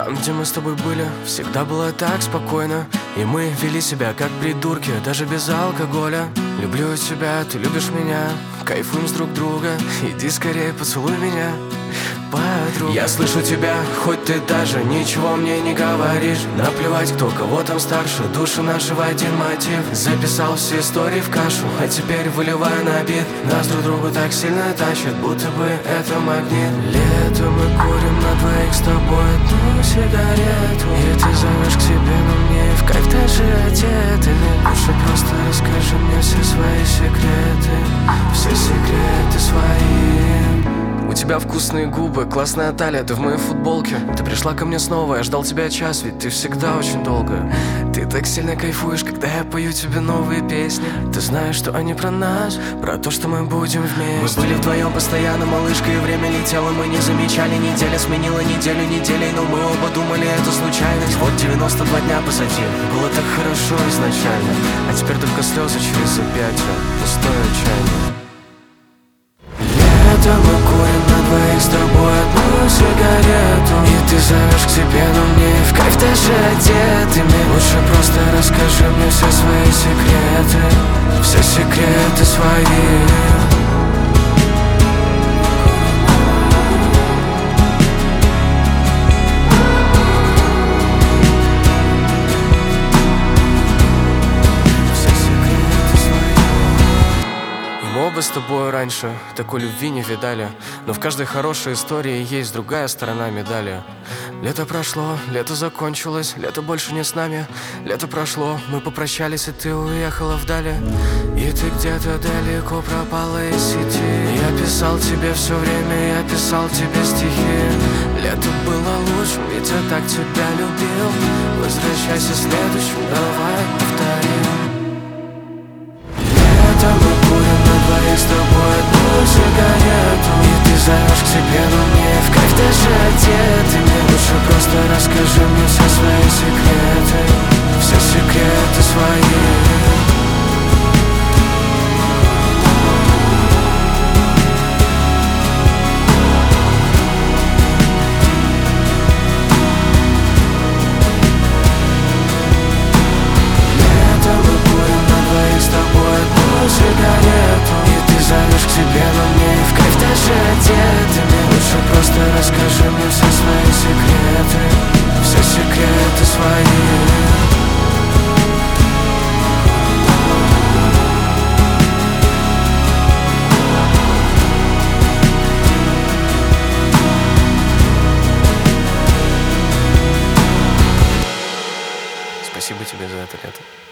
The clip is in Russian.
Там, где мы с тобой были, всегда было так спокойно. И мы вели себя как придурки, даже без алкоголя. Люблю тебя, ты любишь меня, кайфуем с друг друга. Иди скорее, поцелуй меня, подруга. Я слышу тебя, хоть ты даже ничего мне не говоришь. Наплевать, кто кого там старше, души наши в один мотив. Записал все истории в кашу, а теперь выливаю на бит. Нас друг другу так сильно тащит, будто бы это магнит. Летом мы курим на двоих с тобой одну сигарету, и ты зовешь к себе, но мне в кайф даже одетыми. Лучше просто расскажи мне все свои секреты, все секреты свои. У тебя вкусные губы, классная талия, ты в моей футболке. Ты пришла ко мне снова, я ждал тебя час, ведь ты всегда очень долго. Ты так сильно кайфуешь, когда я пою тебе новые песни. Ты знаешь, что они про нас, про то, что мы будем вместе. Мы были вдвоем постоянно, малышка, и время летело. Мы не замечали, неделя сменила неделю неделей, но мы оба думали, это случайность. Вот 92 дня позади, было так хорошо изначально, а теперь только слезы через объятия, пустое отчаяние. Летом мы курим на двоих с тобой одну сигарету, и ты зовешь к себе, но мне в кайф даже одетыми. Лучше просто расскажи мне все свои секреты, все секреты свои. Мы оба с тобой раньше такой любви не видали, но в каждой хорошей истории есть другая сторона медали. Лето прошло, лето закончилось, лето больше не с нами. Лето прошло, мы попрощались, и ты уехала вдали. И ты где-то далеко пропала из сети. Я писал тебе все время, я писал тебе стихи. Лето было лучшим, ведь я так тебя любил. Возвращайся следующим, давай повторим. Лето мы курим на двоих с тобой одну сигарету, и ты зовешь к себе, но мне в кайф даже одетыми. Лучше просто расскажи мне все свои секреты, все секреты свои. Сигарету, и ты зовешь к себе, но мне в кайф даже одетыми. Лучше просто расскажи мне все свои секреты, все секреты свои. Спасибо тебе за это лето.